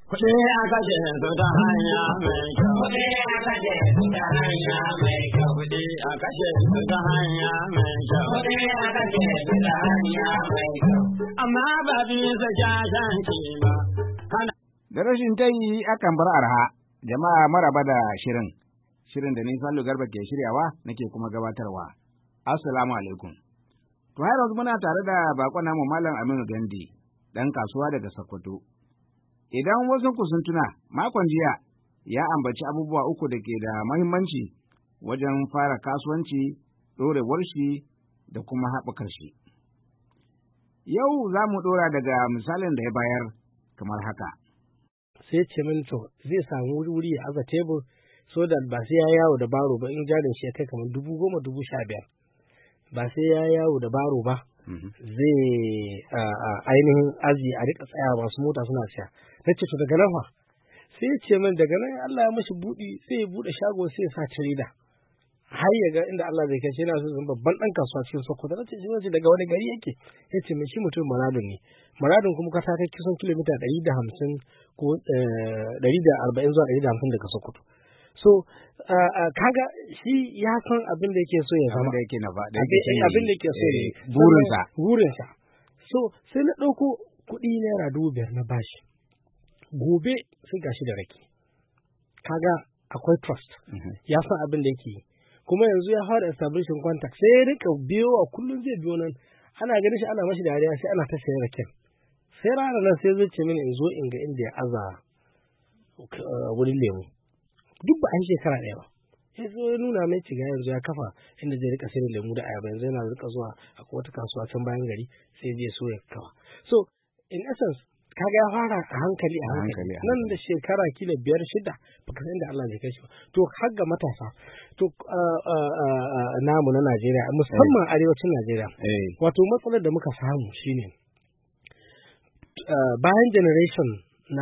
Kuɗi a kashe su ta hanya mai kyau. Kuɗi a kashe su ta hanya mai kyau. Kuɗi a kashe su ta hanya mai kyau. Kuɗi a kashe su ta hanya mai kyau. Amma ba bisa shashanci ba. Da rashin tayi akan bar arha. Jama'a maraba da shirin. Shirin da ni Sallu Garba ke shiryawa nake kuma gabatarwa. Assalamu alaikum. To har yanzu muna tare da bakon namu Malam Aminu Gandi, dan kasuwa daga Sokoto. Idan wasu ku sun tuna, makon jiya ya ambaci abubuwa uku da ke da muhimmanci wajen fara kasuwanci, ɗorewar shi da kuma haɓakar shi. Yau za mu ɗora daga misalin da ya bayar kamar haka. Sai ce min to zai samu wuri ya aza tebur so da ba sai ya yawo da baro ba in jarin shi ya kai kamar 10,000 15,000 ba sai ya yawo da baro ba. Zai ainihin aji a rika tsaya masu mota suna siya. Na ce to daga nan fa sai ce min daga nan Allah ya mashi buɗi sai ya buɗe shago sai ya sa tireda har ya ga inda Allah zai kai shi yana so zan babban ɗan kasuwa cikin Sokoto. Na ce shi daga wani gari yake? Ya ce min shi mutum Maradun ne. Maradun kuma kasa ta kusan kilomita 150 ko 140 zuwa 150 daga Sokoto. So kaga shi ya san abin da yake so ya zama, abin da yake so burinsa. So sai na ɗauko kuɗi naira 5,000 na bashi. Gobe sai gashi da rake. Kaga akwai trust. Ya san abin da yake yi. Kuma yanzu ya fara establishing contact sai ya rika biyo a kullum zai biyo nan. Ana ganin shi ana mashi dariya sai ana ta sayan raken. Sai ranar nan sai zai ce mini in zo in ga inda ya aza wurin lemu. Duk ba a yi shekara ɗaya ba. Ya zo ya nuna mai ciga yanzu ya kafa inda zai rika sayar lemu da ayaba, yanzu yana rika zuwa akwai wata kasuwa can bayan gari sai zai so ya kawa. So in essence kaga ya fara a hankali. Nan da shekara kila 5-6 baka san inda Allah zai kai shi ba. To har ga matasa to namu na Najeriya musamman arewacin Najeriya. Wato matsalar da muka samu shine bayan generation na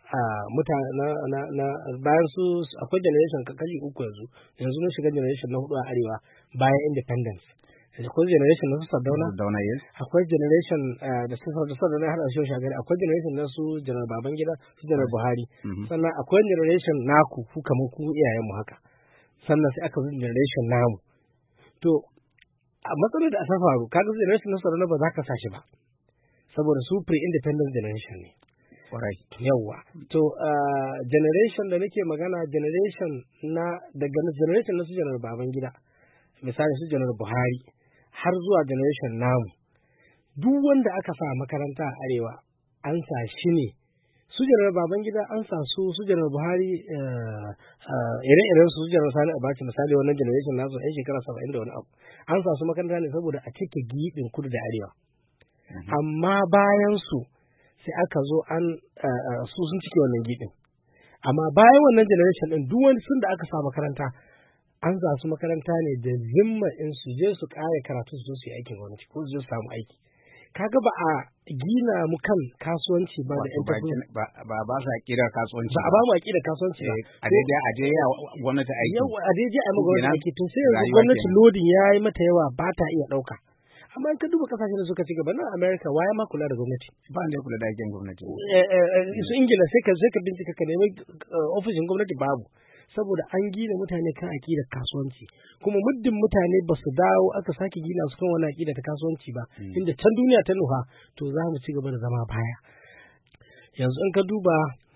bayan su akwai generation kashi 3 yanzu mun shiga generation na 4 a arewa bayan independence. Akwai generation na su Sardauna, akwai generation da su Sardauna har a shi shagari, akwai generation na su Janar Babangida, su Janar Buhari, sannan akwai generation naku ku kamar ku iyayen mu haka, sannan sai aka zo generation namu. To a matsalar da aka faru kaga generation na Sardauna ba za ka sa shi ba saboda su pre-independence generation ne. Yawwa. To generation da nake magana generation na daga generation na su Janar Babangida, misali su Janar Buhari har zuwa generation namu, duk wanda aka sa makaranta a arewa an sa shi ne. Su Janar Babangida an sa su Janar Buhari ire-iren su Janar Sani Abacha misali wannan generation nasu yan shekara 70 da wani abu an sa su makaranta ne saboda a cike giɓin kudu da arewa. Amma bayan su sai aka zo su sun cike wannan giɓin. Amma bayan wannan generation ɗin duk wani sun da aka sa makaranta an za su makaranta ne da zimma in su je su ƙara karatu su yi aikin gwamnati ko su je su samu aiki. Kaga ba a gina mu kan kasuwanci ba da ba sa kira kasuwanci ba a ba mu akida kasuwanci ba. A daidai a je ya gwamnati aiki. Yau a daidai a mu gwamnati aiki to sai yanzu gwamnati lodin ya yi mata yawa ba ta iya ɗauka. Amma in ka duba kasashen da suka ci gaba nan America waye ma kula da gwamnati? Ba ne kula da aikin gwamnati. Su Ingila sai ka bincika ka nemi ofishin gwamnati babu. Saboda an gina mutane kan aƙidar kasuwanci, kuma muddin mutane ba su dawo aka sake gina su kan wani aƙida ta kasuwanci ba, inda can duniya ta nufa to za mu ci gaba da zama baya. Yanzu in ka duba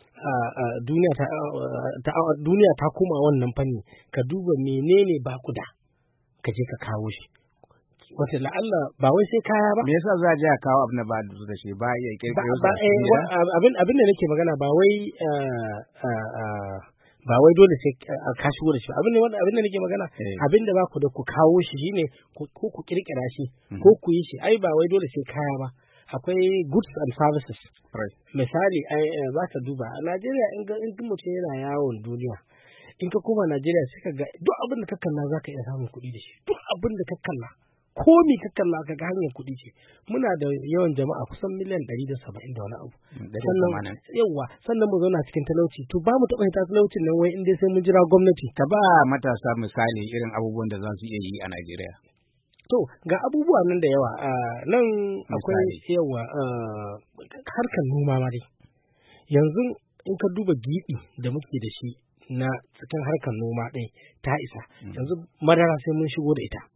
duniya ta koma wannan fanni, ka duba menene bakuda ka je ka kawo shi. Wata la'alla ba wai sai kaya ba. Me yasa za a je a kawo abin da ba da shi ba ya kirkiro abin da nake magana ba wai dole sai ka shigo da shi. Abin da nake magana abin da ba ku da ku kawo shi shine ko ku kirkira shi ko ku yi shi. Ai ba wai dole sai kaya ba. Akwai goods and services. Misali za ka duba a Najeriya in mutum yana yawon duniya in ka koma Najeriya sai ka ga duk abin da ka kalla za ka iya samun kuɗi da shi. Duk abin da ka kalla ko mi ka kalla ka ga hanyar kuɗi ce. Muna da yawan jama'a kusan miliyan 170 da wani abu. Sannan mu zauna cikin talauci. To ba mu taɓa hita talaucin nan wai in dai sai mun jira gwamnati. Ka ba matasa misali irin abubuwan da za su iya yi a Najeriya. To ga abubuwa nan da yawa nan akwai yawa harkar noma ma dai. Yanzu in ka duba giɓi da muke da shi na cikin harkar noma ɗin ta isa. Yanzu madara sai mun shigo da ita.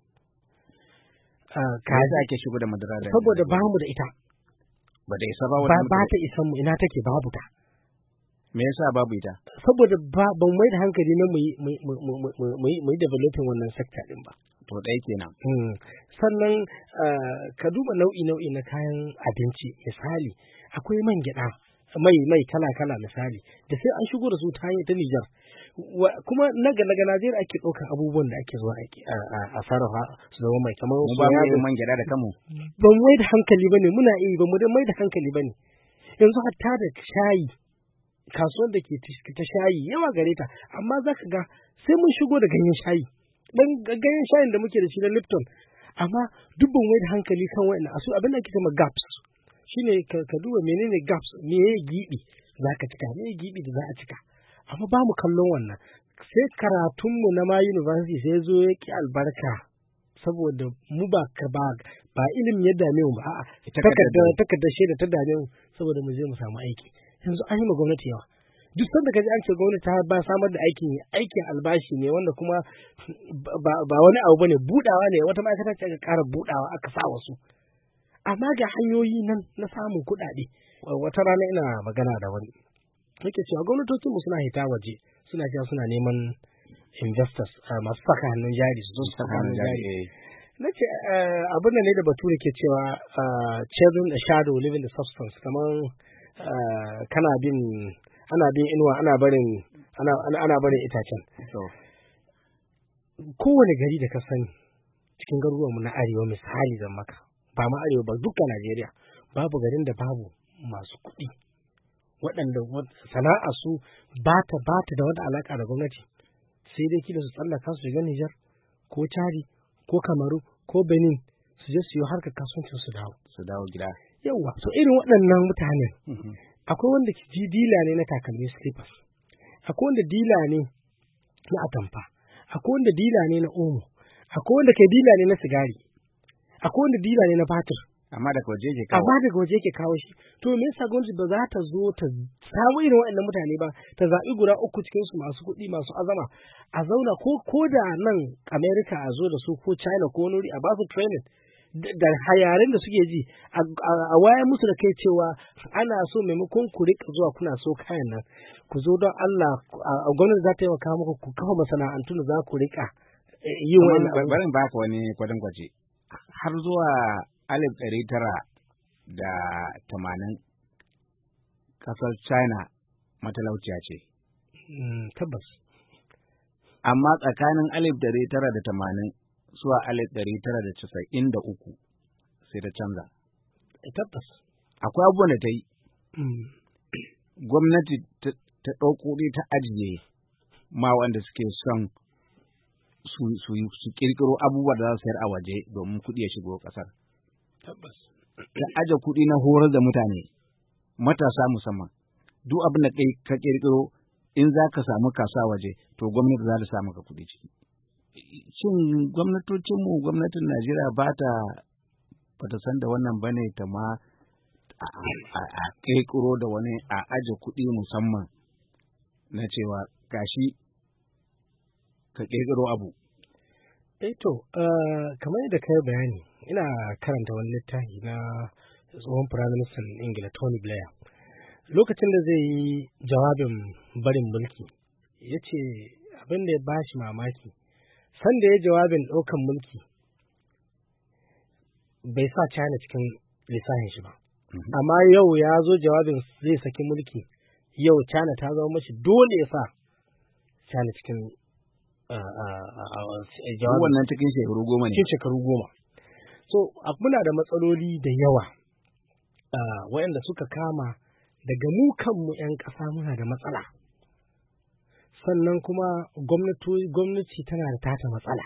Kaza ake shigo da madara da saboda ba mu da ita. Ba da isa ba ba ta isan mu ina take babu ta. Me yasa babu ita? Saboda ban mai da hankali na mu yi developing wannan sector din ba. To ɗaya kenan. Sannan ka duba nau'i na kayan abinci misali akwai man gyaɗa mai kala misali da sai an shigo da su ta hanyar ta Nijar. Kuma na Najeriya ake ɗaukar abubuwan da ake zuwa a sarrafa su zama mai kamar su ya man gyaɗa da kanmu. Ban mai da hankali bane muna ba mu da mai da hankali bane. Yanzu hatta da shayi kasuwar da ke ta shayi yawa gare ta amma za ka ga sai mun shigo da ganyen shayi dan ganyen shayin da muke da shi na Lipton amma dubban mai da hankali kan wa'annan asu abin da ake cewa gaps shine ka duba menene gaps me ya gibi za ka cika me gibi da za a cika amma ba mu kallon wannan sai karatunmu na ma university sai zo ya ki albarka saboda mu ba ilimin ya dame mu ba a'a takardar shaida ta dame mu saboda mu je mu samu aiki yanzu an yi ma gwamnati yawa duk sanda kaji an ce gwamnati ta ba samar da aikin albashi ne wanda kuma ba wani abu bane budawa ne wata ma'aikata ce aka ƙara budawa aka sa wasu amma ga hanyoyi nan na samun kuɗaɗe wata rana ina magana da wani nake cewa gwamnatocinmu suna hita waje suna cewa suna neman investors masu saka hannun jari su zo su saka hannun jari nace abin da ne da bature ke cewa chasing the shadow living the substance kamar ana bin inuwa ana barin itacen. Kowane gari da ka sani cikin garuruwanmu na arewa misali zan maka ba ma arewa ba dukkan Najeriya babu garin da babu masu kuɗi waɗanda sana'a su ba ta da wata alaƙa da gwamnati sai dai kila su tsallaka su shiga Nijar ko Chadi ko Kamaru ko Benin su je su yi harkar kasuwancin su dawo gida. Yawwa so irin waɗannan mutanen akwai wanda ji dila ne na takalmi slippers akwai wanda dila ne na atamfa akwai wanda dila ne na omo akwai wanda kai dila ne na sigari akwai wanda dila ne na batir amma daga waje ke kawo shi to me yasa gwamnati ba za ta zo ta samu irin waɗannan mutane ba ta zaɓi guda uku cikin su masu kuɗi masu azama a zauna ko da nan America a zo da su ko China ko wani a ba su training da yaren da suke ji a wayar musu da kai cewa ana so maimakon ku rika zuwa kuna so kayan nan ku zo don Allah a gwamnati za ta taimaka muku ku kafa masana'antu da za ku rika yin wani barin baka wani kwadon gwaje har zuwa 1980 kasar China matalauciya ce tabbas amma tsakanin 1980 zuwa 1993 sai ta canza. Tabbas. Akwai abubuwan da ta yi. Gwamnati ta ɗauko ta ajiye ma wanda suke son su ƙirƙiro abubuwa da za su sayar a waje domin kuɗi ya shigo ƙasar. Tabbas. Ta aje kuɗi na horar da mutane, matasa musamman. Duk abin da ka ƙirƙiro in za ka samu kasa waje, to gwamnati za ta sa maka kuɗi ciki. Shin gwamnatin Najeriya ba ta san da wannan bane ta ma a ƙirƙiro da wani a aje kuɗi musamman na cewa gashi ka ƙirƙiro abu. Kamar yadda ka yi bayani ina karanta wani littafi na tsohon firaministan Ingila Tony Blair lokacin da zai yi jawabin barin mulki ya ce abin da ya ba shi mamaki sanda ya jawabin ɗaukan mulki bai sa China cikin lissafin shi ba. Amma yau ya zo jawabin zai saki mulki yau China ta zama mashi dole ya sa China cikin jawabin. Wannan cikin shekaru 10 ne. Cikin shekaru 10. So muna da matsaloli da yawa waɗanda suka kama daga mu kanmu 'yan ƙasa muna da matsala. Sannan kuma gwamnati tana da tata matsala.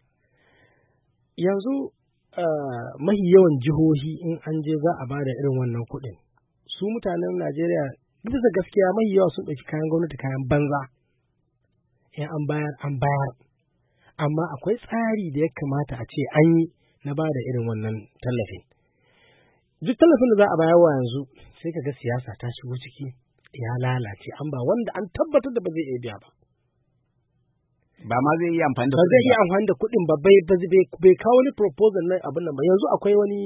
Yanzu mahi yawan jihohi in an je za a ba da irin wannan kuɗin. Su mutanen Najeriya duk da gaskiya mahi yawa sun ɗauki kayan gwamnati kayan banza. In an bayar. Amma akwai tsari da ya kamata a ce an yi na ba da irin wannan tallafin. Duk tallafin da za a bayarwa yanzu sai ka ga siyasa ta shigo ciki. ya lalace an ba wanda an tabbatar da ba zai iya biya ba. Ba ma zai iya amfani da kuɗin ba. Ba zai iya amfani da kuɗin ba bai kawo wani proposal na abin nan ba. Yanzu akwai wani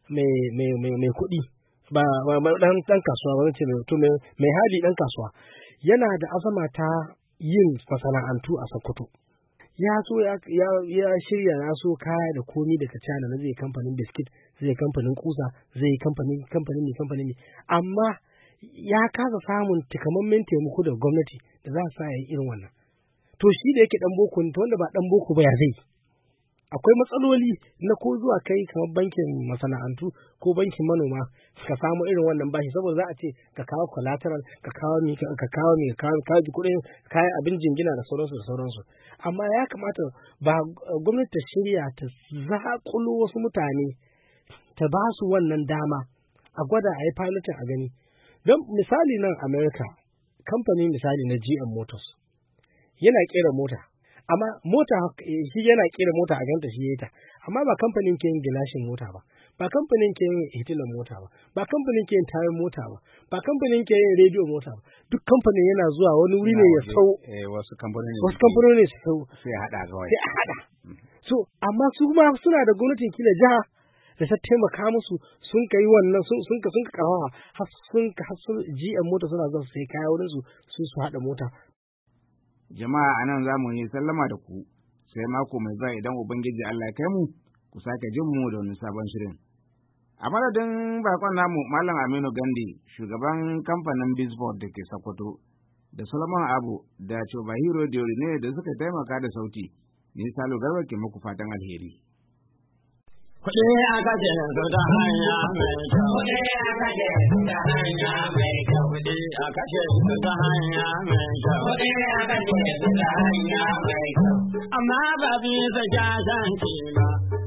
mai kuɗi ba ɗan kasuwa ba ce mai hali ɗan kasuwa yana da azama ta yin masana'antu a Sokoto. Ya so ya shirya ya so kaya da komi daga China na zai kamfanin biskit, zai kamfanin kusa, zai kamfanin amma ya kasa samun takamaiman taimako daga gwamnati da za su sa yi irin wannan. To shi da yake dan boko ne, to wanda ba dan boko ba ya zai. Akwai matsaloli na ko zuwa kai kamar bankin masana'antu ko bankin manoma ka samu irin wannan bashi saboda za a ce ka kawo collateral, ka kawo kuɗin kayan abin jingina da sauransu. Amma ya kamata ba gwamnati ta shirya ta zaƙulo wasu mutane ta ba su wannan dama a gwada a yi piloting a gani. Don misali nan America, kamfanin misali na GM Motors yana kera mota, amma mota shi yana kera mota a ganta shi ta, amma ba kamfanin ke yin gilashin mota ba, ba kamfanin ke yin hitilan mota ba kamfanin ke yin tayin mota ba kamfanin ke yin rediyo mota ba. Duk kamfanin yana zuwa wani wuri ne ya sau wasu kamfanoni ne su sau sai a hada kawai. So amma su ma suna da gwamnatin kila jiha da ta taimaka musu sun kai wannan sun ka kafafa har sun GM mota suna zuwa su sai kaya wurin su hada mota. Jama'a anan za mu yi sallama da ku sai mako mai zuwa idan Ubangiji Allah ya kai mu ku sake jin mu da wani sabon shirin. A madadin bakon namu Malam Aminu Gandi, shugaban kamfanin Bizboard da ke Sokoto, da Solomon Abu da Chobahiro Diorine da suka taimaka da sauti, ni Salo Garba ke muku fatan alheri. Kuɗi aka ce su ta hanya mai kyau. Kuɗi aka ce su ta hanya mai kyau. Kuɗi aka ce su ta hanya mai kyau. Kuɗi aka ce su ta hanya mai kyau. Amma ba bisa shashanci ba.